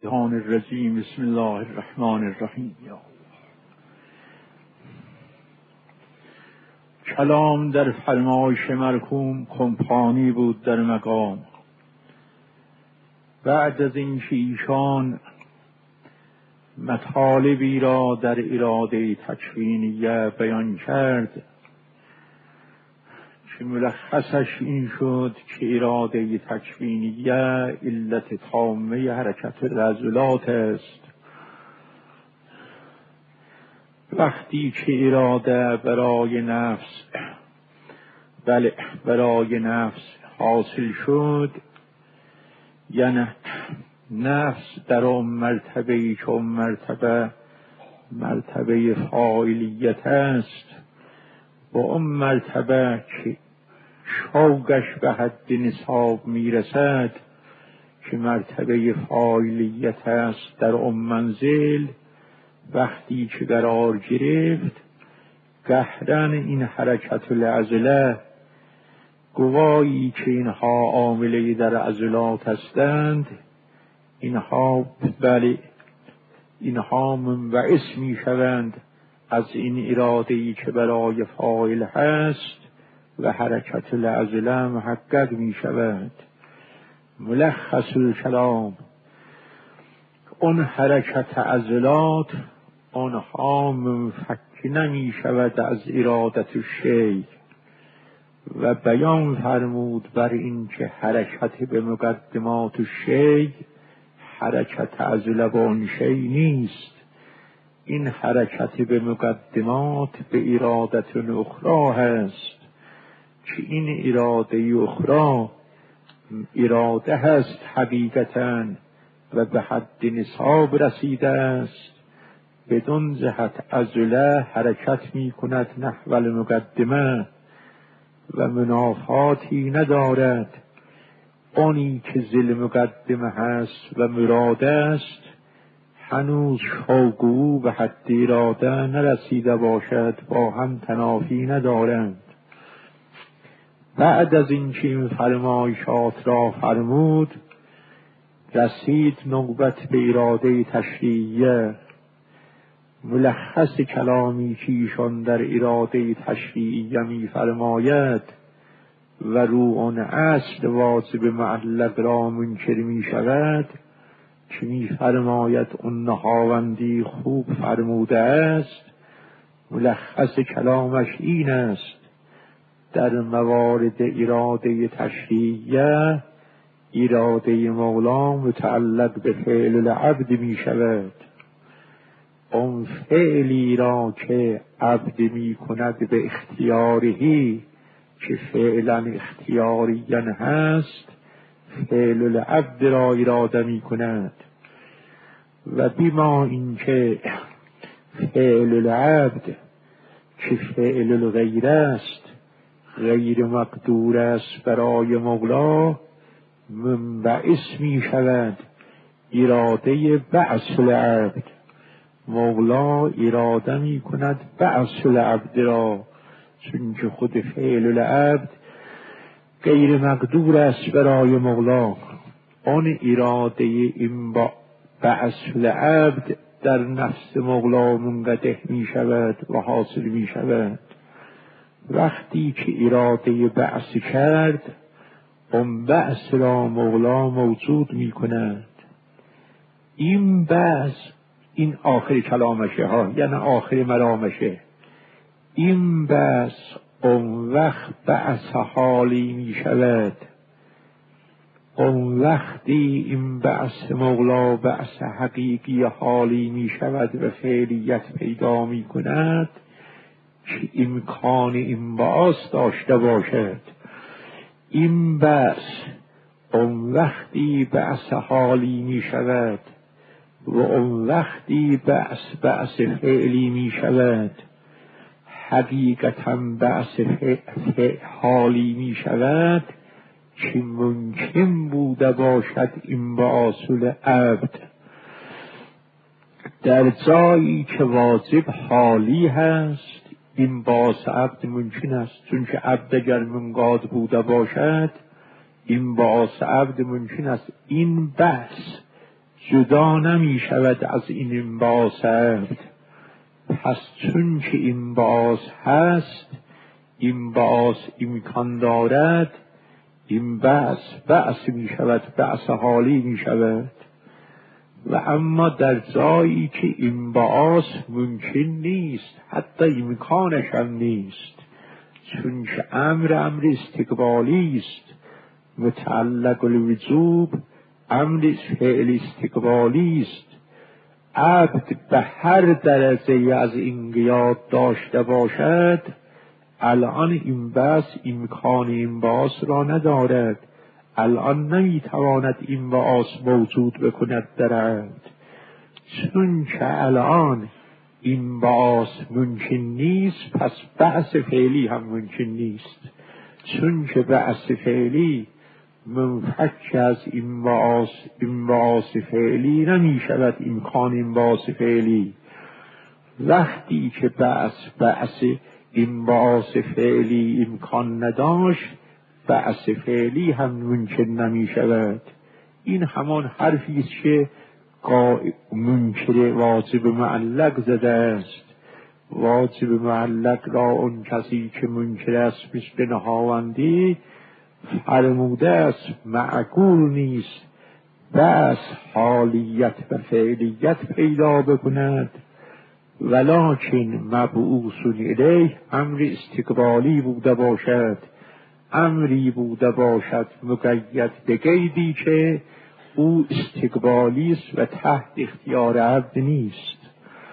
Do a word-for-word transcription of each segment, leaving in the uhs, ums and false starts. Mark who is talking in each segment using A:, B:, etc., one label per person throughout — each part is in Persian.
A: الشیطان الرجیم. بسم الله الرحمن الرحیم. کلام در فرمایش مرحوم کمپانی بود در مقام. بعد از اینکه ایشان مطالبی را در اراده تکوینیه بیان کرد که ملخصش این شد که اراده تکوینیه علت تامه حرکت العضلات است. وقتی که اراده برای نفس بله برای نفس حاصل شد، یعنی نفس در اون مرتبه که اون مرتبه مرتبه فاعلیت است، با اون مرتبه که شوقش به حد نصاب میرسد که مرتبه فاعلیت است، در اون منزل وقتی که قرار گرفت، قهرن این حرکت العضله گوایی که اینها عامله در عضلات هستند، اینها بله اینها منبعث می شوند از این اراده‌ای که برای فاعل هست و حرکت العضله محقق می شود. ملخص الکلام، اون حرکت عضلات آنها منفک نمی شود از ارادت الشیء و بیان فرمود بر این که حرکت به مقدمات الشیء حرکت عضله با آن شیء نیست. این حرکت به مقدمات به ارادت اخرى هست که این اراده اخرى اراده هست حقیقتاً و به حد نصاب رسیده است، بدون جهت عضله حرکت می کند نحو المقدمه و منافاتی ندارد. آنی که ذل مقدمه هست و مراد است هنوز شوق او به حد اراده نرسیده باشد، با هم تنافی ندارند. بعد از اینکه این فرمایشات را فرمود، رسید نوبت به اراده تشریعیه. ملخص کلامی که ایشان در اراده تشریعیه می فرماید و رو آن اصل واجب معلق را منکر می شود که می فرماید اون نهاوندی خوب فرموده است. ملخص کلامش این است: در موارد اراده تشریعیه اراده مولا متعلق به فعل العبد می شود. اون فعلی را که عبد می کند به اختیارهی که فعلا اختیاریا هست، فعل العبد را اراده می کند. و بیما اینکه فعل العبد که فعل الغیر است، غیر مقدور است برای مولا، منبعث می شود اراده بعث العبد. مولا اراده می کند بعث العبد را، چون که خود فعل العبد غیر مقدور است برای مولا. آن اراده این با بعث العبد در نفس مولا منقطع می شود و حاصل می شود. وقتی که اراده بعث کرد، اون بعث را مولا موجود می کند. این بعث، این آخر کلامشه ها، یعنی آخر مرامشه. این بعث اون وقت بعث حالی می شود. اون وقتی این بعث مولا بعث حقیقی حالی می شود و فعلیت پیدا می کند که امکان این بعث داشته باشد. این بعث اون وقتی بعث حالی می شود و اون وقتی بعث بعث فعلی می شود، حقیقتا بعث حالی می شود که ممکن بوده باشد این بعث عبد در جایی که واجب حالی هست. این بعث عبد ممکن است، چون که عبد اگر منقاد بوده باشد این بعث عبد ممکن است. این بحث جدا نمی شود از این انباس عبد. پس چون که این باز هست، این باز امکان دارد، این بعث بعث می شود، بعث حالی می شود. و اما در جایی که این باز ممکن نیست، حتی امکانش هم نیست، چون که امر امر استقبالی است، متعلق الوجوب امر فعل استقبالی است. عبد به هر درجه از این قیاد داشته باشد، الان این بس امکان این باس را ندارد، الان نمیتواند این باس موجود بکند در عبد. چون که الان این باس ممکن نیست، پس بعث فعلی هم ممکن نیست. چون که بعث فعلی منفک از این باس، این باس فعلی نمی شود امکان این باس فعلی. وقتی که بعث بعث این باس فعلی امکان نداشت، بعث فعلی هم ممکن نمی شود. این همان حرفی است که منکر واجب معلق زده است. واجب معلق را اون کسی که منکر است مثل نهاوندی فرموده است معقول نیست بس حالیت و فعلیت پیدا بکند، ولکن مبعوث الیه امر استقبالی بوده باشد، امری بوده باشد مقید به قیدی که او استقبالی است و تحت اختیار عبد نیست.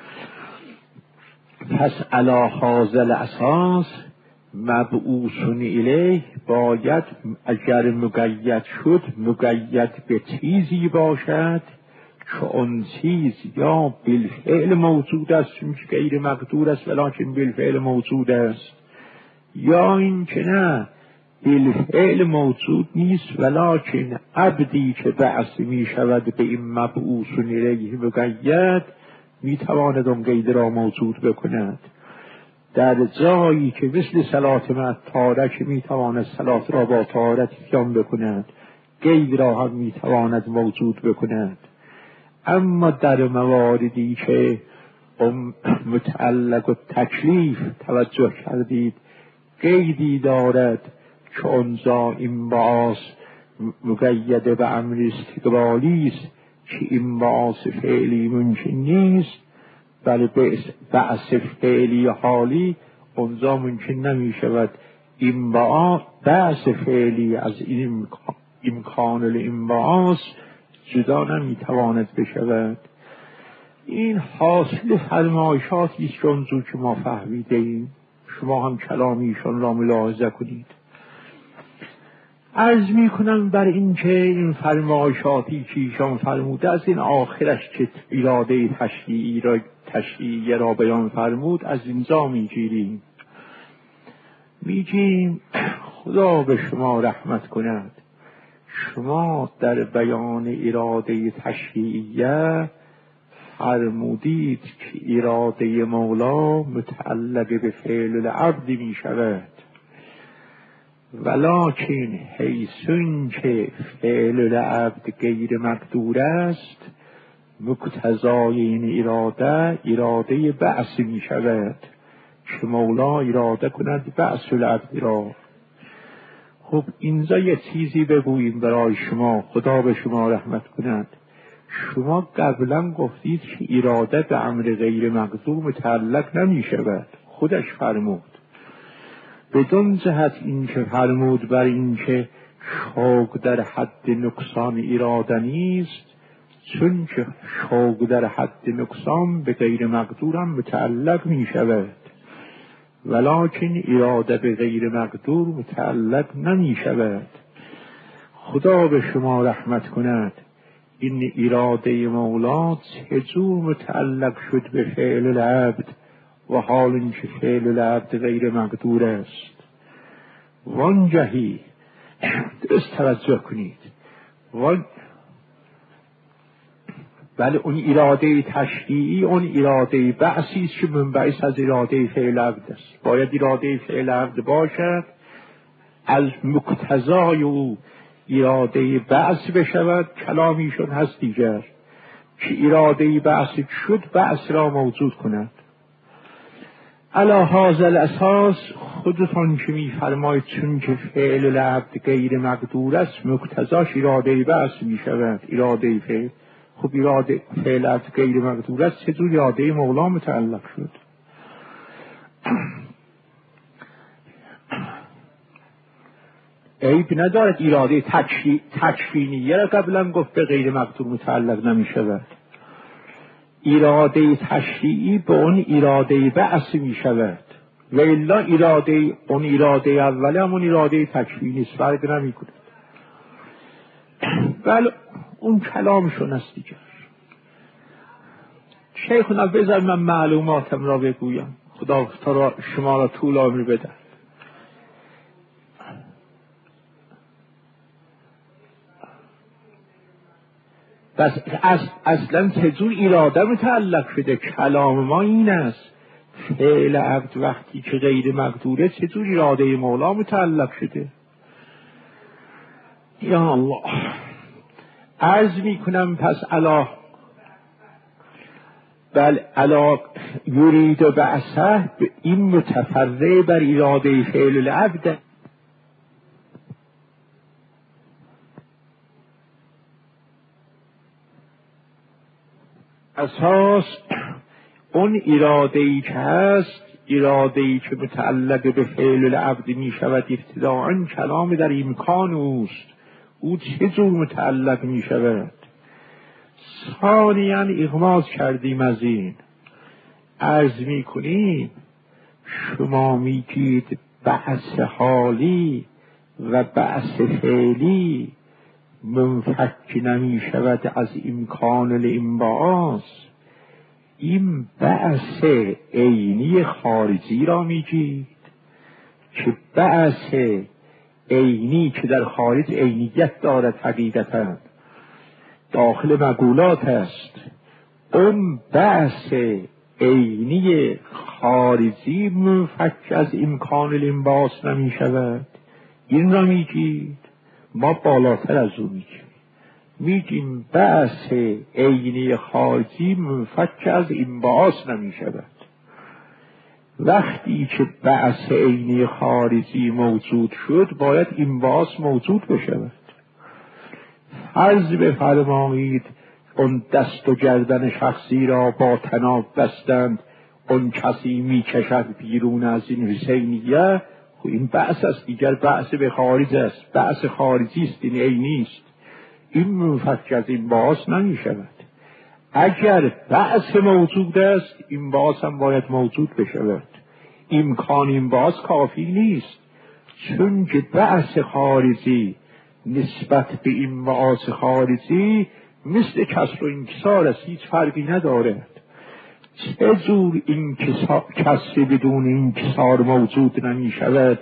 A: پس علی هذا الاساس مبعوث الیه باید اگر مقید شد مقید به چیزی باشد که اون چیز یا بالفعل موجود است چون که غیر مقدور است ولکن بالفعل موجود است، یا این که نه بالفعل موجود نیست ولکن عبدی که بعث می شود به این مبعوث الیه مقید می تواند اون قید را موجود بکند. در جایی که مثل صلات مع طهارت که می تواند صلات را با طهارت اتیان بکند، قید را هم می تواند موجود بکند. اما در مواردی که متعلق و تکلیف توجه کردید قیدی دارد که اونجا این باعث مقید به امر استقبالی است که این باعث فعلی ممکن نیست، بله بعث فعلی حالی اونجا ممکن نمی شود. این باعث بعث فعلی از این امکان الانبعاث جدا نمی تواند بشود. این حاصل فرمایشاتی است که اونجور که ما فهمیده ایم. شما هم کلامیشان را ملاحظه کنید. عرض می کنم بر این که این فرمایشاتی که ایشان فرموده از این آخرش که اراده تشریعی را تشریعی را بیان فرمود از اینجا می گیریم. می گیریم خدا به شما رحمت کند. شما در بیان اراده تشریعیه فرمودید که اراده مولا متعلق به فعل العبد می شود، ولکن حیثون که فعل العبد غیر مقدور است مقتضای این اراده اراده بعث می شود که مولا اراده کند بعث العبد را. خب اینجا یه چیزی بگوییم برای شما، خدا به شما رحمت کند. شما قبلا گفتید که اراده به امر غیر مقدور متعلق نمی شود، خودش فرمود. بدون جهت این که فرمود بر این که شوق در حد نقصان اراده نیست، چون که شوق در حد نقصان به غیر مقدورم متعلق می شود، ولکن اراده به غیر مقدور متعلق نمی شود. خدا به شما رحمت کند. این اراده مولا چجور متعلق شد به فعل العبد و حال اینکه فعل العبد غیر مقدور است؟ وانجهی درست توجه کنید. وان بله اون اراده تشریعی اون اراده بعثی است که منبعث از اراده فعل عبد است. باید اراده فعل عبد باشد، از مقتضای او اراده بعث بشود، کلامیشون هست دیگر. که اراده بعث شد بعث را موجود کند. علی هذا الاساس خودتون که میفرمایید چون که فعل العبد غیر مقدور است مقتضاش اراده بعث میشود. اراده فعل، خب اراده فعل عبد غیر مقدور است چطور اراده مولا متعلق شد؟ عیب ندارد اراده تکفینیه را قبلا گفت به غیر مقدور متعلق نمیشود. اراده تشریعی به اون اراده بعث می شود و الا اراده اون اراده اوله همون اراده تکوینی است، فرق نمی کند. بله اون کلامشون است دیگر. شیخنا بذار من معلوماتم را بگویم، خدا تا را شما را طول عمر بده. بس اصلا چجور اراده متعلق شده؟ کلام ما این است فعل عبد وقتی که غیر مقدوره چجور اراده مولا متعلق شده؟ یا الله، عرض می کنم پس علا بل علا یرید و بعثه به این متفرع بر اراده فعل العبد. اساس اون اراده‌ای که هست، اراده‌ای که متعلق به فعل العبد می شود ابتداءً کلام در امکان اوست، او چه جور متعلق می شود؟ ثانیاً اغماض کردیم از این، عرض می کنیم شما می گید بعث حالی و بعث فعلی منفک نمی شود از امکان الانبعاث. این بعث عینی خارجی را می گید که بعث عینی که در خارج عینیت دارد حقیقتا داخل مقولات است، اون بعث عینی خارجی منفک از امکان الانبعاث نمی شود. این را می گید. ما بالاتر از او میگیم میگیم بعث عینی خارجی منفک از انبعاث نمی شود. وقتی که بعث عینی خارجی موجود شد باید انبعاث موجود بشود. فرض بفرمایید اون دست و گردن شخصی را با طناب بستند، اون کسی میکشد بیرون از این حسینیه، این بعث است دیگر، بعث به خارج است، بعث خارجی است، این عینی است. این منفک از این انبعاث نمی شود. اگر بعث موجود است انبعاث هم باید موجود بشود. امکان انبعاث کافی نیست، چون که بعث خارجی نسبت به انبعاث خارجی مثل کسر و انکسار است، هیچ فرقی ندارد. چه جور این کسری بدون انکسار موجود نمی شود،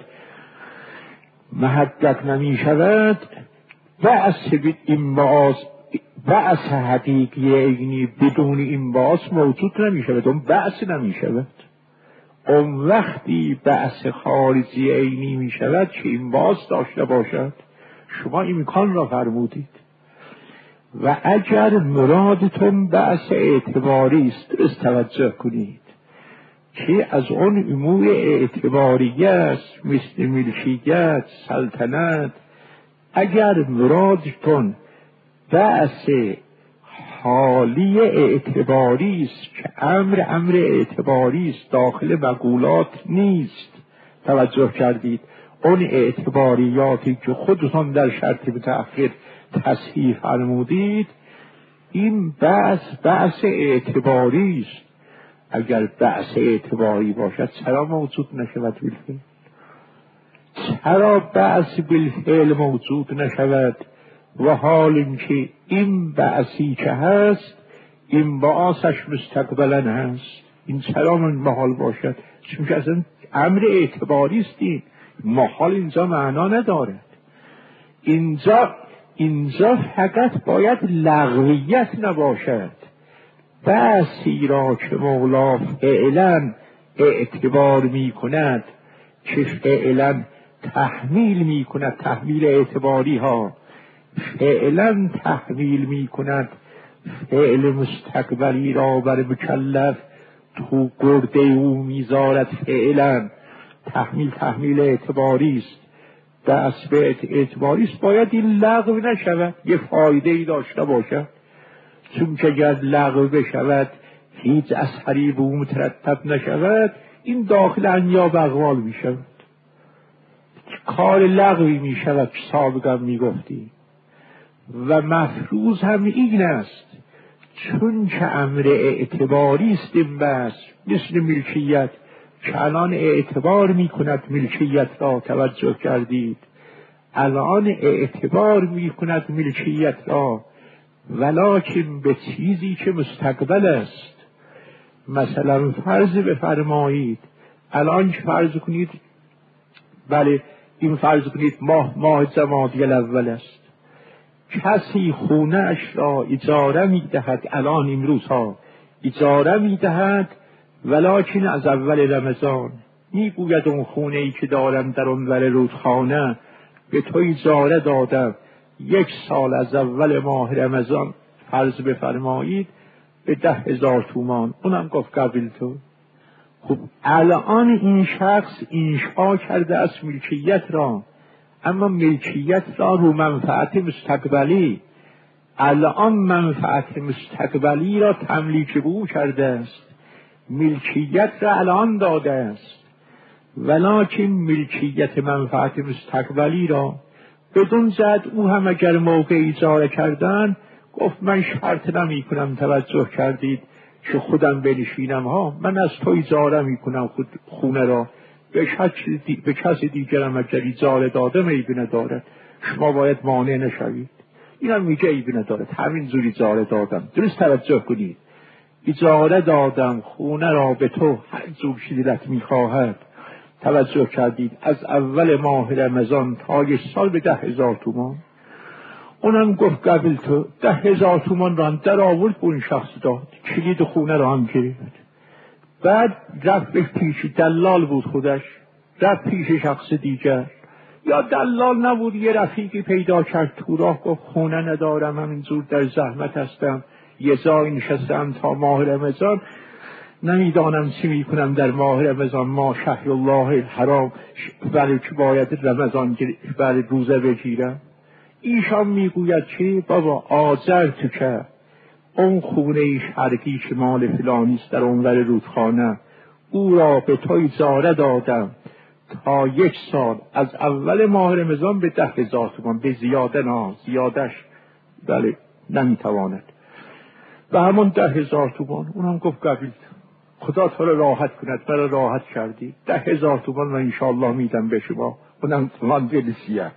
A: محقق نمی شود؟ بعث انبعاث، بعث حقیقی عینی بدون انبعاث موجود نمی شود، اون بعث نمی شود. اون وقتی بعث خارجی عینی می شود که انبعاث داشته باشد. شما امکان را فرمودید و اگر مرادتون بعث اعتباری است از توجه کنید که از اون امور اعتباریه است مثل ملکیت، سلطنت، اگر مرادتون بعث حالی اعتباری است که امر امر اعتباری است داخل مقولات نیست، توجه کردید اون اعتباریاتی که خودتون در شرط متأخر تصحیح فرمودید، این بحث بحث اعتباری است. اگر بحث اعتباری باشد چرا موجود نشود بالفعل؟ چرا بحث بالفعل موجود نشود و حال اینکه این بحثی که هست این بعثش مستقبلا هست؟ این چرا من محال باشد؟ چون که اصلا امر اعتباری است. این محال اینجا معنا ندارد. اینجا اینجا فقط باید لغویت نباشد. بحثی را که مولا فعلا اعتبار می کند، که فعلا تحمیل می کند، تحمیل اعتباری ها فعلا تحمیل می کند فعل مستقبلی را بر مکلف تو گرده او میذارد فعلا. تحمیل تحمیل اعتباری است، دست به اعتباری است. باید این لغو نشود، یه فایده ای داشته باشد، چون که اگر لغو بشود هیچ اثری به او مترتب نشود، این داخل انیاب اقوال می شود، کار لغوی می شود که سابقا می گفتی. و مفروض هم این است، چون که امر اعتباری است این بس، مثل ملکیت که الان اعتبار می کند ملکیت را، توجه کردید، الان اعتبار می کند ملکیت را، ولکن به چیزی که مستقبل است. مثلا فرض بفرمایید الان فرض کنید، بله این فرض کنید ماه ماه جمادی الاول است، کسی خونه اش را اجاره می دهد، الان این روزها اجاره می دهد، ولکن از اول رمضان می گوید اون خونه ای که دارم در اونور رودخانه به تو اجاره دادم، یک سال از اول ماه رمضان فرض بفرمایید به ده هزار تومان. اونم گفت قبیل تو. خب الان این شخص انشا کرده از ملکیت را، اما ملکیت را رو منفعت مستقبلی، الان منفعت مستقبلی را تملیک به او کرده است، ملکیت را الان داده است، ولکن ملکیت منفعت مستقبلی را بدون زد او هم اگر موقع اجاره کردن گفت من شرط نمی کنم، توجه کردید، که خودم بنشینم ها، من از تو اجاره می کنم خود خونه را، به, دی... به کسی دیگرم اگر اجاره داده میبینه دارد، شما باید مانع نشوید. اینم میگه ایبینه دارد، همین زور اجاره دادم. درست توجه کنید، اجاره دادم خونه را به تو هر جور شدیدت میخواهد، توجه کردید، از اول ماه رمضان تا یک سال به ده هزار تومان. اونم گفت قبل تو، ده هزار تومان را هم در آورد به اون شخص داد، کلید خونه را هم گرفت. بعد رفت پیش دلال بود، خودش رفت پیش شخص دیگر، یا دلال نبود، یه رفیقی پیدا کرد تو راه، گفت خونه ندارم، همینجور در زحمت هستم، یه جایی نشستم تا ماه رمضان، نمیدانم چی میکنم در ماه رمضان، ما شهر الله الحرام، ولی که باید رمضان برای روزه بگیرم. ایشان میگوید چی؟ بابا آذر تو که اون خونه شرقی که مال فلانیست در اونور رودخانه، او را به تو اجاره دادم تا یک سال از اول ماه رمضان به ده هزار تومان، به زیاده نه، زیادش بله نمیتواند، و همون ده هزار تومان. اونم گفت قبیل، خدا تو رو راحت کند، مرا راحت کردی، ده هزار تومان و انشاءالله میدم به شما. اونم تومان دلسیه.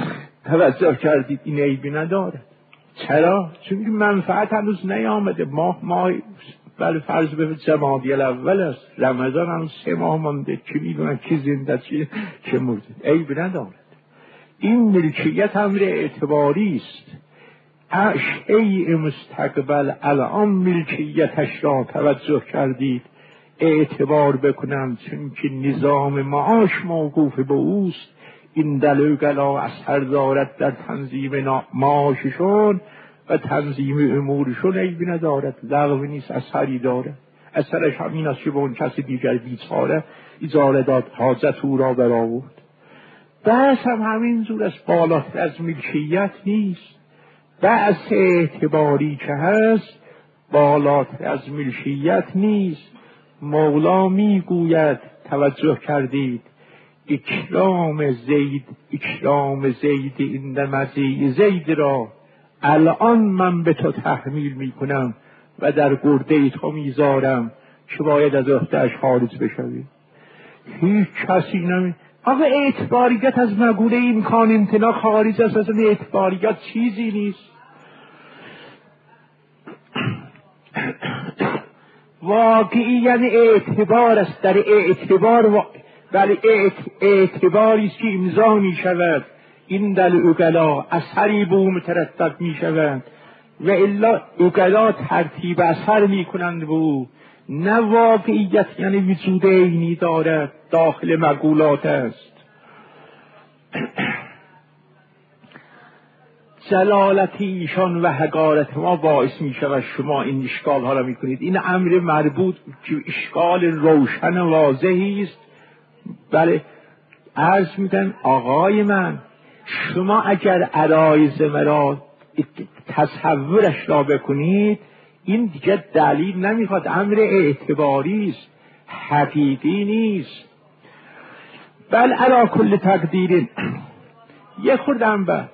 A: توجه کردید، این عیبی نداره. چرا؟ چون منفعت هنوز نیامده، ماه ماه بله فرض به جمادی الاول است، رمضان هم سه ماه مانده، کی میدونه کی زنده چی چه مرده، عیبی نداره. این ملکیت امر اعتباری است. اشیاء مستقبل الان ملکیتش را توجه کردید اعتبار بکنم، چون که نظام معاش موقوف به اوست، این دلوگلا اثر دارد در تنظیم معاششون و تنظیم امورشون، عیبی ندارد، لغو نیست، اثری داره. اثرش همین است که به اون کسی دیگر بیچاره اجاره داد، حاجت او را برآورد. بحث هم همین جور است، بالاتر از ملکیت نیست. بحث اعتباری که هست بالاتر از ملکیت نیست. مولا میگوید، توجه کردید، اکرام زید اکرام زید این مزی زید را الان من به تو تحمیل میکنم و در گرده تو میذارم که باید از عهده‌اش خارج بشوی. هیچ کسی نمی آقا اعتباریت از مقوله امکان امتناع خارج است، اصلا اعتباریت چیزی نیست. واقعی یعنی اعتبار است، در اعتبار ولی اعتباری است که امضا می شود، این در اوگلا اثری به او مترتب می شود، و الا اوگلا ترتیب اثر می کنند به او، نه واقعیت یعنی وجود عینی دارد، داخل مقولات است. جلالت ایشان و حقارت ما باعث می شود شما این اشکال ها را می کنید. این امر مربوط که اشکال روشن و واضحی است. بله عرض می‌کنم آقای من، شما اگر عرایض مرا تصورش را بکنید، این دیگه دلیل نمیخواد، امر اعتباری است، حقیقی نیست. بل علی کل تقدیر یه خوردم بعد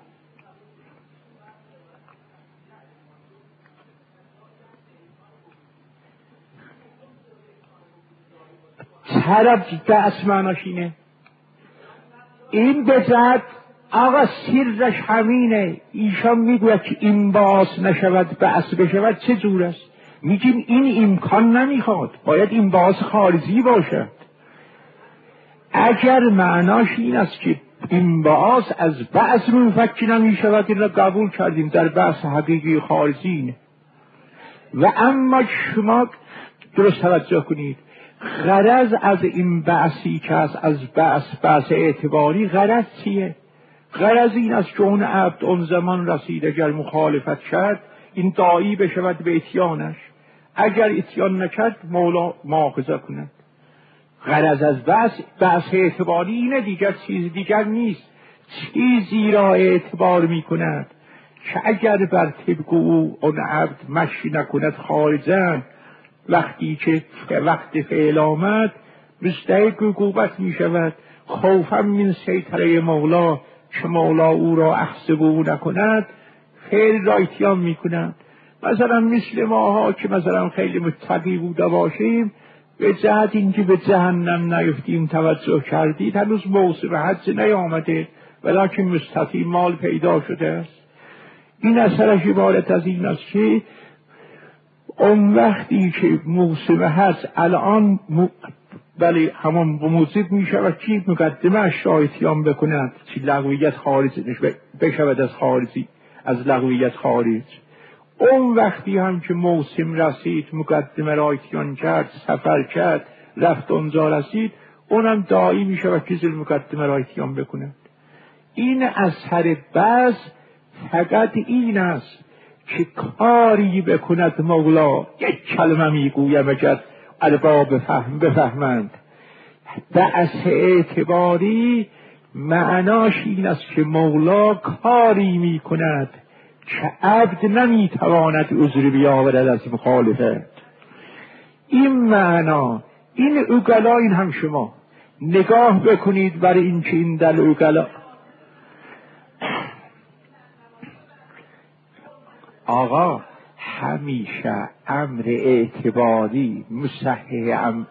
A: طرف دست معناش اینه، این بزد آقا سیرش همینه. ایشان میگوید که این باز نشود بحث بشود، چه جور است؟ میگیم این امکان نمیخواد، باید این باز خارجی باشد. اگر معناش این است که این باز از بعض منفک نمیشود، این را قبول کردیم، در بحث حقیقی خارجی. و اما شما درست توجه کنید، غرض از این بحثی که از از بحث بحث اعتباری غرض چیه؟ غرض این است که اون عبد اون زمان رسید اگر مخالفت کرد این داعی بشود به اتیانش، اگر اتیان نکرد مولا مؤاخذه کند. غرض از بحث بحث اعتباری اینه، دیگر چیز دیگر نیست. چیزی را اعتبار می کند که اگر بر طبق او اون عبد مشی نکند خارجن، وقتی که وقت فعل آمد مستحق عقوبت می شود. خوفم من سیطره مولا که مولا او را احسب او نکند، فعل را اتیان می کند. مثلا مثل ماها که مثلا خیلی متقی بوده باشیم، به جهت اینکه به جهنم نیفتیم توجه کردید، هنوز موسم حج نیامده ولیکن مستطیع مال پیدا شده است. این اثرش عبارت از این است که اون وقتی که موسم حج الان م... بله همون موجب می شود که مقدمه اشتایتیان بکند که لغویت خارج بشود از خارجی، از لغویت خارج. اون وقتی هم که موسم رسید مقدمه را اتیان کرد، سفر کرد، رفت اونجا رسید، اونم داعی می شود که زیر مقدمه را اتیان بکند. این اثر بعض فقط این است که کاری بکند مولا، یک کلمه میگویم اگر ارباب بفهم بفهمند. بحث اعتباری معناش این است که مولا کاری میکند که عبد نمیتواند عذر بیاورد از مخالفت. این معنا، این اوگلا، این هم شما نگاه بکنید برای این که این در اوگلا آقا همیشه امر اعتباری مصحح ام...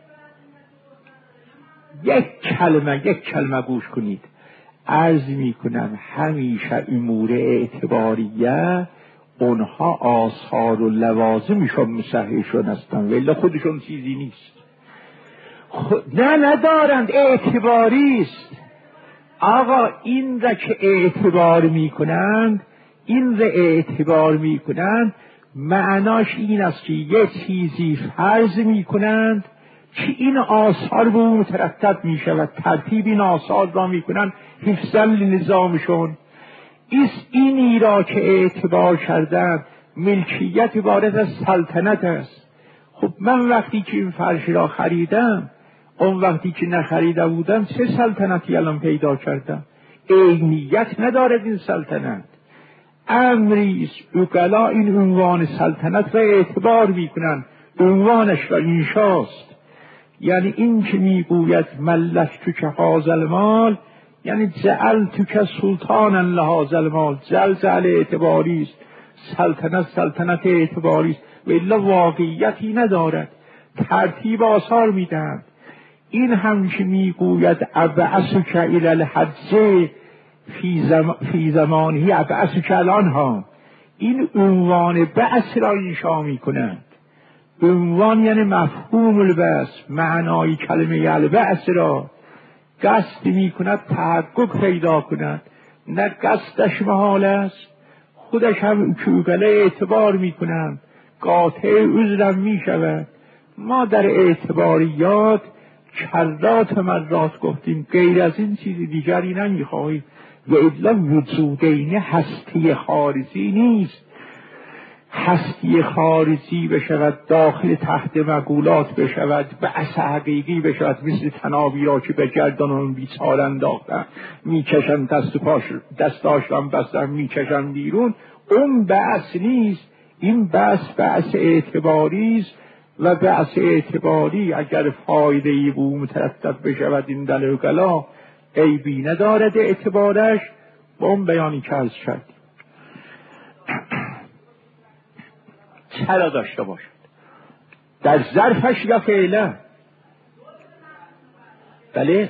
A: یک کلمه یک کلمه گوش کنید، عرض می کنم همیشه امور اعتباریه اونها آثار و لوازمشون مصححشون هستن، ولی خودشون چیزی نیست. خود... نه ندارند، اعتباری است. آقا این را که اعتبار می کنند، این را اعتبار می کنند معناش این است که یه چیزی فرض می کنند که این آثار به اون مترتب می شود، ترتیب این آثار را می کنند حفظاً لنظامشون. ایست اینی را که اعتبار کردن ملکیت عبارت از سلطنت است. خب من وقتی که این فرش را خریدم، اون وقتی که نخریده بودم چه سلطنتی الان پیدا کردم؟ عینیت ندارد این سلطنت، امریست. اوگلا این عنوان سلطنت را اعتبار میکنن، عنوانش را اینشاست. یعنی این که میگوید ملک تو که هازل مال، یعنی جعل تو که سلطانا لهازل مال، جل جعل اعتباریست، سلطنت سلطنت اعتباریست و الا واقعیتی ندارد، ترتیب آثار میدهند. این هم که میگوید ابعثک الی الحج فی, زم... فی زمانی ابعثک الانها، این عنوان بعث را انشا می کنند. عنوان یعنی مفهوم البعث، معنای کلمه البعث را قصد می کند تحقق پیدا کند، نه قصدش محال است. خودش هم کوگله اعتبار می کنند، قاطع عذرم می شود. ما در اعتباریات کرات مرات گفتیم، غیر از این چیزی دیگری نمی خواهیم. و الا وجودین هستی خارجی نیست. هستی خارجی بشود داخل تحت مقولات بشود بعث حقیقی بشود، مثل تنابی را که به گردن بیچاره انداختن میکشن دست پاش دستاشان بستن میکشن بیرون، اون بعث نیست. این بعث بعث اعتباری است و بعث اعتباری اگر فایده ای بو مترتب بشود این دلوگلا عیبی ندارد اعتبارش. با اون بیانی که عرض شد چرا داشته باشد در ظرفش یا فعلا. بله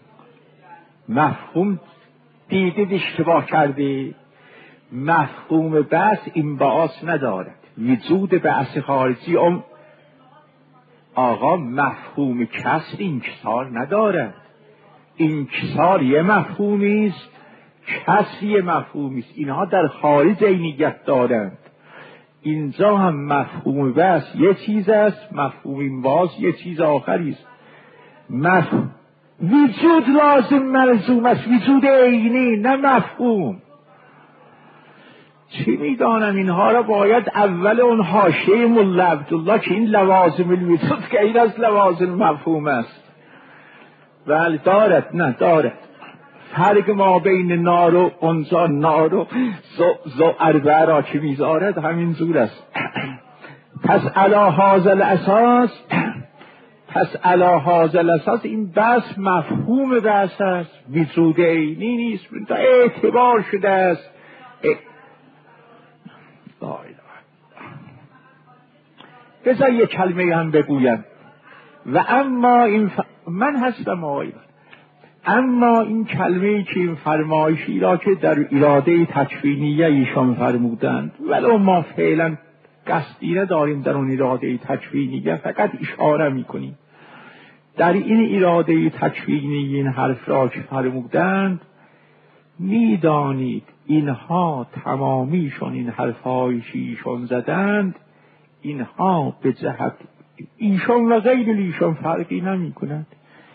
A: مفهوم دیدید اشتباه کرده. مفهوم بعث این بعث ندارد، وجود بعث خارجی ام آقا مفهوم کسر انکسار ندارد. انکسار یه مفهومی است، کسر یه مفهومی است، اینها در خارج عینیت دارند. اینجا هم مفهوم بعث یه چیز است، مفهوم این باز یه چیز آخری است. مفهوم وجود لازم ملزوم است، وجود عینی نه مفهوم. چی میدانم اینها را باید اول اون حاشیه ملا عبدالله که این لوازم الوجود که این از لوازم مفهوم است. بله دارد، نه دارد. فرق ما بین نار و انزا نار و زو, زو اربعه را که میذارد همین زور است. پس علا هازل اساس پس علا هازل اساس این بس مفهوم بس است، وجود عینی نیست، اعتبار شده است. بذار یک کلمه هم بگویم. و اما این ف... من هستم آقای اما این کلمه که این فرمایشی را که در اراده تکوینیه ایشان فرمودند، ولو ما فعلا قصدی نداریم در اون اراده تکوینیه، فقط اشاره میکنیم. در این اراده تکوینی این حرف را که فرمودند، میدانید اینها تمامیشون این حرفایشی ایشان زدند، اینها به جهت ایشان و غیر ایشان فرقی نمی کند.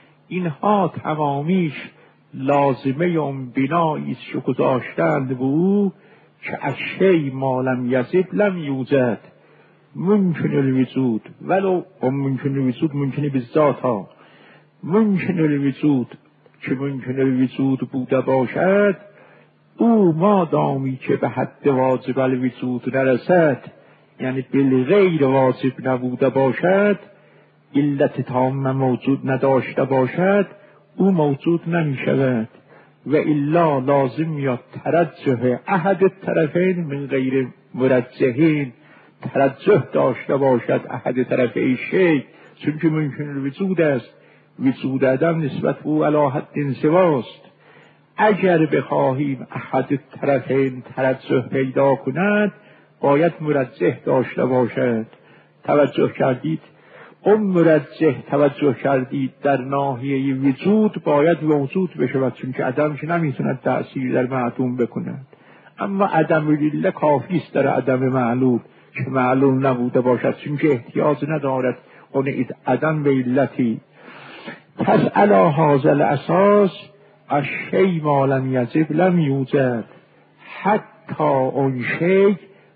A: اینها تمامیش لازمه اون بنایی است که گذاشتند بود که اشی ما لم یزد لم یوجد ممکن الوجود، ولو ممکن الوجود ممکنه به ذات ها، ممکن الوجود که ممکن الوجود بوده باشد، او ما دامی که به حد واجب الوجود نرسد، یعنی بالغیر واجب نبوده باشد، علت تام موجود نداشته باشد، او موجود نمی شود. و الا لازم میاد ترجح احد الطرفین من غیر مرجحین، ترجح داشته باشد احد طرفی شی، چون که ممکن وجود است. وجود آدم نسبت او علی حد سواست. اگر بخواهیم احد الطرفین ترجح پیدا کند، باید مرجح داشته باشد. توجه کردید؟ اون مرجح توجه کردید در ناحیه وجود باید موجود بشود، چون که عدم که نمیتوند تأثیر در معدوم بکند. اما عدم لیله کافی است در عدم معلول که معلول نبوده باشد، چون که احتیاج ندارد اون عدم به علتی. پس علی هازل اساس الشی ما لم یجب لم یوجد، حتی اون شی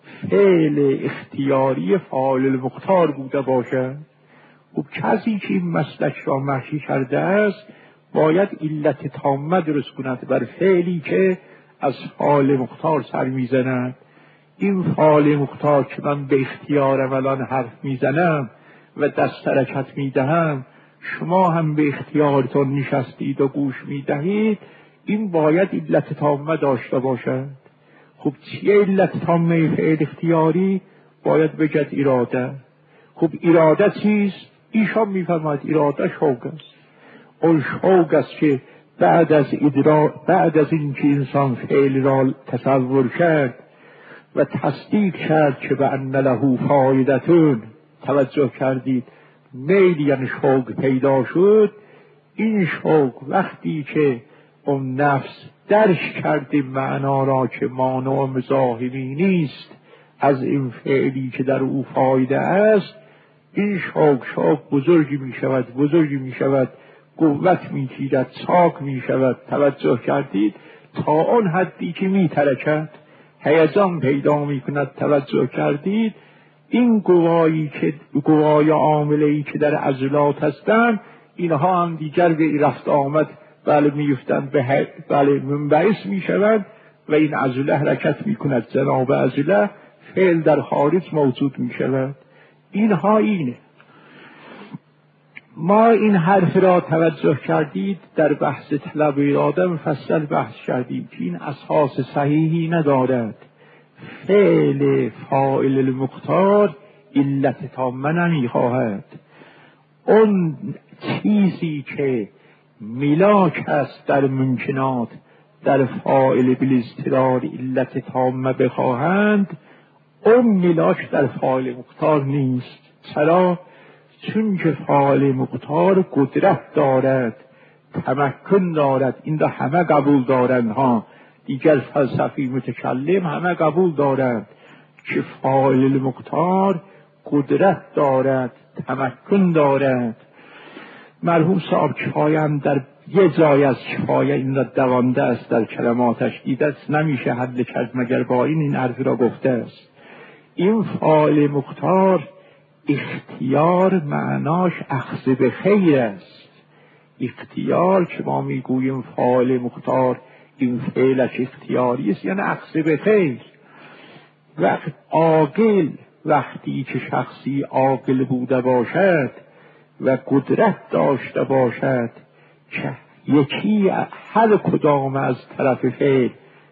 A: فعل اختیاری فاعل المختار بوده باشد. و کسی که این مسلک را محشی کرده است باید علت تامه درست کند بر فعلی که از فاعل مختار سر میزند. این فاعل مختار که من به اختیارم الان حرف میزنم و دست حرکت میدهم، شما هم به اختیارتون نشستید و گوش میدهید، این باید علت تامه داشته باشد. خب چیه علت تامه فعل اختیاری؟ باید بگد اراده. خب اراده چیست؟ ایشان میفرماید اراده شوق است. اون شوق است که بعد از ادراک، بعد از اینکه انسان فعل را تصور کرد و تصدیق کرد که به ان له فایدتون، توجه کردید، میل یعنی شوق پیدا شد. این شوق وقتی که اون نفس درک کرده معنا را که مانع مزاحمی نیست از این فعلی که در او فایده است، این شوق شوق بزرگی می شود، بزرگی می شود، قوت می گیرد، چاک می شود. توجه کردید؟ تا آن حدی که می ترکد هیجان پیدا می کند. توجه کردید این گوایی که گوای عامله‌ای که در عضلات هستند، اینها هم دیگر به رفت آمد بله میفتند به بله منبعث می شوند و این عضله حرکت می کند. جناب عضله فعل در خارج موجود می شود. اینها اینه. ما این حرف را توجه کردید در بحث طلب اراده مفصل بحث کردیم که این اساس صحیحی ندارد. فعل فاعل المختار علت تامه نمی خواهد. اون چیزی که ملاک است در ممکنات در فاعل بالاضطرار علت تامه بخواهند، اون ملاک در فاعل مختار نیست. چرا؟ چون که فاعل مختار قدرت دارد، تمکن دارد. این را همه قبول دارند ها، دیگر فلسفی متکلم همه قبول دارند که فاعل مختار قدرت دارد، تمکن دارد. مرحوم صاحب کفایه هم در یه جای از کفایه این را دوانده است، در کلماتش دیده است، نمیشه حل کرد مگر با این این حرف را گفته است. این فاعل مختار اختیار معناش اخذ به خیر است. اختیار که ما میگوییم فاعل مختار این فعلش اختیاری است، یعنی اخذ به خیر. وقت عاقل وقتی که شخصی عاقل بوده باشد و قدرت داشته باشد که یکی هر کدام از طرف فعل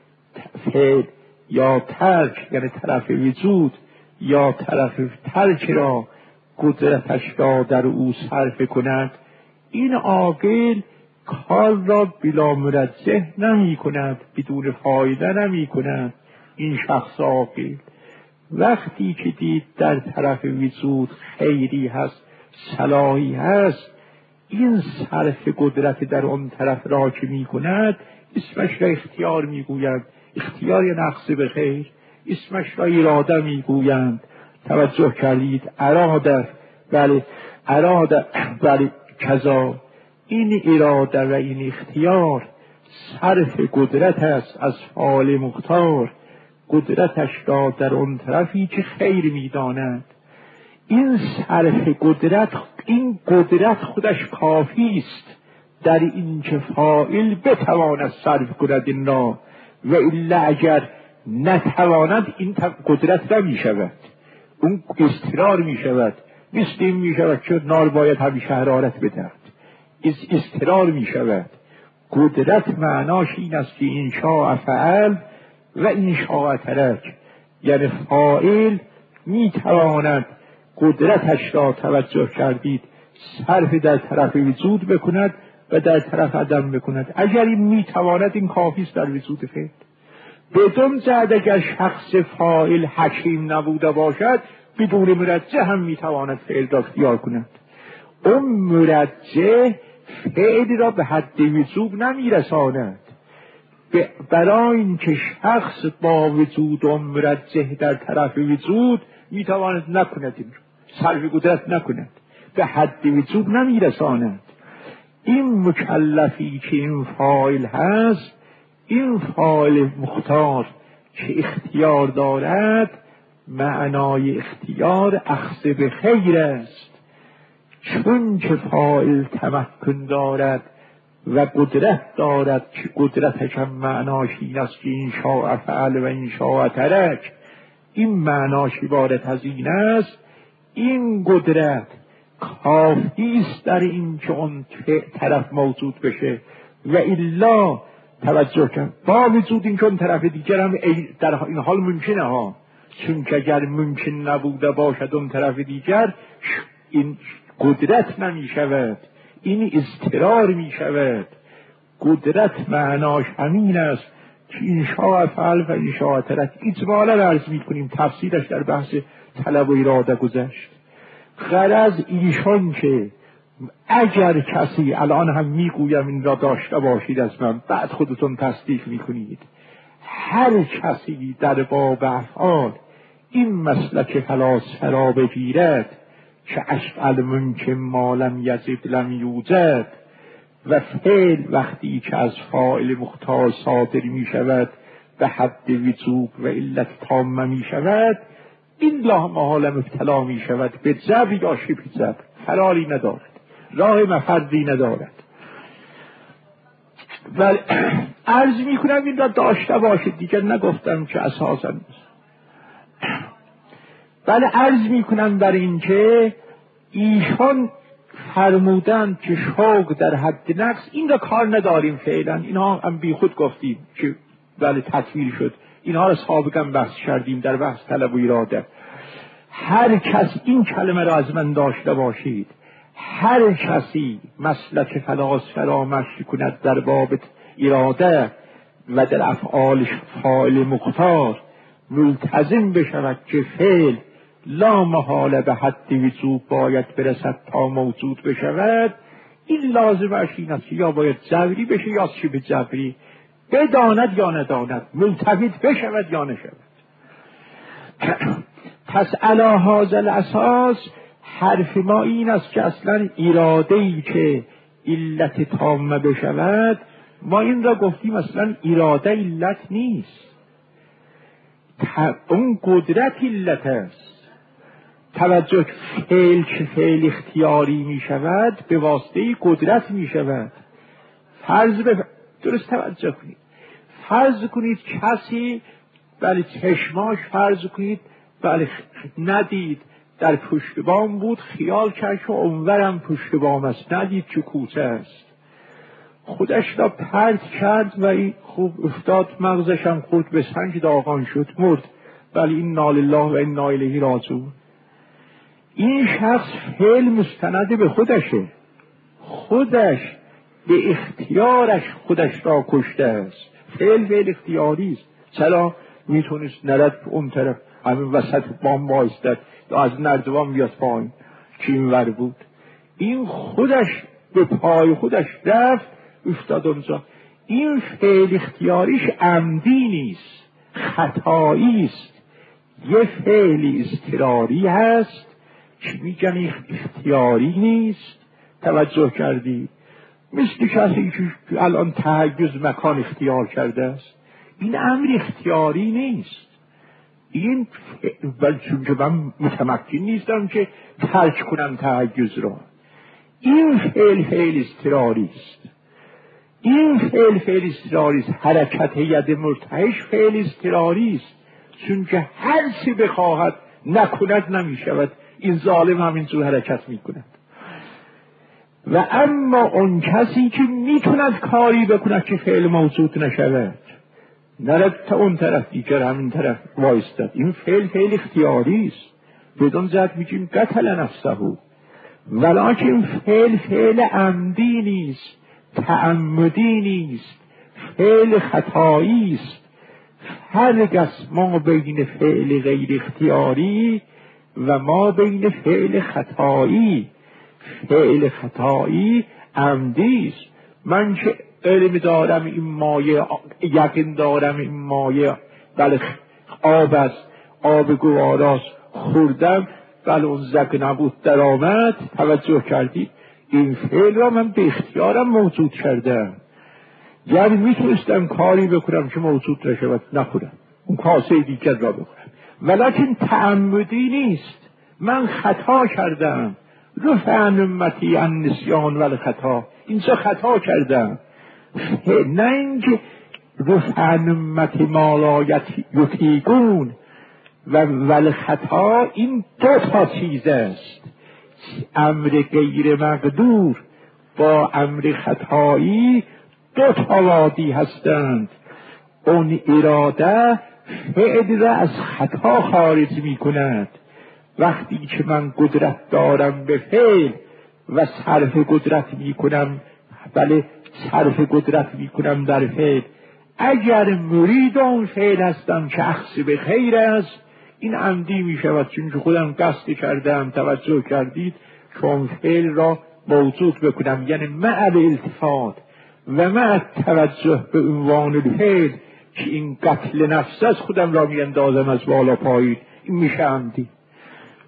A: فعل یا ترک، یعنی طرف وجود یا طرف ترک را قدرتش را در او صرف کند، این عاقل کار را بلا مرجح نمی کند، بدون فایده نمی کند. این شخص عاقل وقتی که دید در طرف وجود خیری هست، صلاحی هست، این صرف قدرت در اون طرف را که می کند اسمش را اختیار می گویند. اختیار یا نقص به خیر، اسمش را اراده می گویند. توجه کردید؟ اراده، بله اراده، بله کذا. این اراده و این اختیار صرف قدرت است از فاعل مختار، قدرتش را در اون طرفی که خیر می داند. این صرف قدرت، این قدرت خودش کافی است در این که فاعل بتواند صرف کند این را، و الا اگر نتواند این قدرت نمی شود، اون استقرار می شود. مثل این می شود که نار باید همیشه حرارت بدهد، استقرار می شود. قدرت معناش این است که این شاء فعل و این شاء ترک، یعنی فاعل می تواند قدرتش را توجه کردید صرف در طرف وجود بکند و در طرف عدم بکند. اگر این می تواند این کافی است در وجود فعل. بدون زد اگر شخص فاعل حکیم نبوده باشد بدون مرجح هم می تواند فعل را اختیار کند. اون مرجح فعل را به حد وجوب نمی رساند. برای اینکه شخص با وجود اون مرجح در طرف وجود می تواند نکند، این صرف قدرت نکند، به حد وجوب نمی رساند. این مکلفی که این فاعل هست، این فاعل مختار که اختیار دارد، معنای اختیار اخذ به خیر است. چون که فاعل تمکن دارد و قدرت دارد که قدرتش هم معناش این است که این شاء فعل و این شاء ترک، این معناش عبارت از این است. این قدرت کافی است در این که اون طرف موجود بشه، و الا توجه کن با وجود این که اون طرف دیگر هم در این حال ممکنه ها، چون که اگر ممکن نبوده باشد اون طرف دیگر، این قدرت نمی شود، این اضطرار می شود. قدرت معناش همین است که این شاء فعل و این شاء ترک. اجمالا عرض می کنیم، تفصیلش در بحث طلب و اراده گذشت. غرض ایشان که اگر کسی، الان هم میگویم این را داشته باشید از من، بعد خودتون تصدیق میکنید، هر کسی در باب افعال این مسلک فلاسفه را بگیرد که اشعل ممکن ما لم یزد لم یوجد، و فعل وقتی که از فاعل مختار صادر می شود به حد وجوب و علت تامه می شود، این لا محاله مبتلا می شود به جبر یا شبه جبر، فراری ندارد، راه مفردی ندارد. و عرض می کنم این را داشته باشید، دیگر نگفتم که اساسا نیست. بله عرض می کنم بر این که ایشان فرمودند که شوق در حد نقص، این را کار نداریم فعلا، اینها هم بی خود گفتیم که بله تطویل شد، اینها را سابقا بحث کردیم در بحث طلب و اراده. هر کس این کلمه را از من داشته باشید، هر کسی مسلک فلاسفه را مشی کند در باب اراده و در افعالش فاعل مختار، ملتزم بشود که فعل لا محاله به حد وجوب باید برسد تا موجود بشود، این لازمش این است یا باید جبری بشه یا شبه جبری، بداند یا نداند، ملتفت بشود یا نشود. پس علی هذا الاساس حرف ما این است که اصلا اراده‌ای که علت تامه بشود، ما این را گفتیم اصلا اراده علت نیست، اون قدرت علت است. توجه، فعل که فعل اختیاری می شود به واسطه قدرت می شود. فرض به درست توجه کنید، فرض کنید کسی بله چشماش فرض کنید بله ندید در پشت بام بود، خیال کرد که اونورم پشت بام است، ندید که کوچه است، خودش را پرت کرد و این خوب افتاد، مغزشم خورد به سنگ، داغان شد، مرد. ولی این نال الله و این الیه راجعون. این شخص فعل مستند به خودشه، خودش به اختیارش خودش را کشته است. فعل فعل اختیاری است. چرا؟ میتونست نرد اون طرف، همین وسط بام بایستد یا از نردبان بیاد پایین که این ور بود. این خودش به پای خودش رفت افتاد اونجا. این فعل اختیاریش عمدی نیست، خطایی است. یه فعل اضطراری هست که میگن اختیاری نیست. توجه کردی؟ مثل کسی که الان تحیز مکان اختیار کرده است، این امر اختیاری نیست. این بل چون که من متمکن نیستم که ترک کنم تحیز را. این فعل فعل اضطراری است. این فعل فعل اضطراری است. حرکت ید مرتعش فعل اضطراری است، چون که هر چی بخواهد نکند نمیشود. این ظالم همینجور حرکت میکند. و اما اون کسی که میتوند کاری بکند که فعل موجود نشود، نرد تا اون طرف، دیگر همین طرف وایستد، این فعل فعل اختیاری است. بدون جهت میگیم قتل نفسه، ولکن فعل فعل عمدی نیست، تعمدی نیست، فعل خطایی است. هرگز ما بین فعل غیر اختیاری و ما بین فعل خطایی، فعل خطایی عمدی است. من که علم دارم این مایه، یقین دارم این مایه بله آب است، آب گواراست، خوردم بله اون زک نبود در آمد. توجه کردی؟ این فعل را من به اختیارم موجود کردم، یعنی میتونستم کاری بکنم که موجود نشود، نکنم، اون کاسه دیگر را بکنم، ولیکن تعمدی نیست. من خطا کردم، رفع عن امتی النسیان و الخطا، اینجا خطا کردم. نه اینکه رفع عن امتی ما لا یطیقون و والخطا، این دو تا چیز است. امر غیر مقدور با امر خطایی دو تا وادی هستند. اون اراده فعل را از خطا خارج می کند. وقتی که من قدرت دارم به فعل و صرف قدرت می کنم، بله صرف قدرت می کنم در فعل، اگر مرید اون فعل هستم که اخذ به خیر است، این عمدی می شود، چون که خودم قصد کردم. توجه کردید؟ چون فعل را موجود بکنم، یعنی مع الالتفات و مع توجه به عنوان الفعل که این قتل نفس است، خودم را می اندازم از بالا پایین، این میشه عمدی.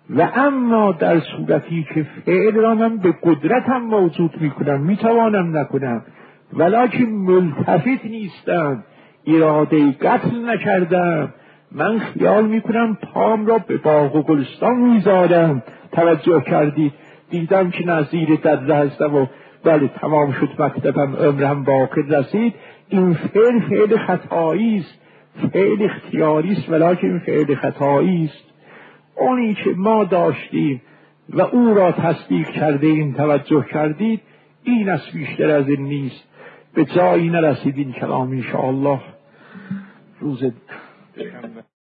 A: و اما در صورتی که فعل را من به قدرتم موجود میکنم، میتوانم نکنم، ولکن ملتفت نیستم، اراده قتل نکردم، من خیال میکنم پام را به باغ و گلستان میذارم. توجه کردید؟ دیدم که نظیر در هستم و بله تمام شد مکتبم، عمرم باقی رسید. این فعل فعل خطایی است، فعل اختیاری است، ولکن فعل خطایی است. اونی که ما داشتیم و او را تصدیق کرده این توجه کردید، این است، بیشتر از این نیست. به جایی نرسید این کلام انشاءالله روز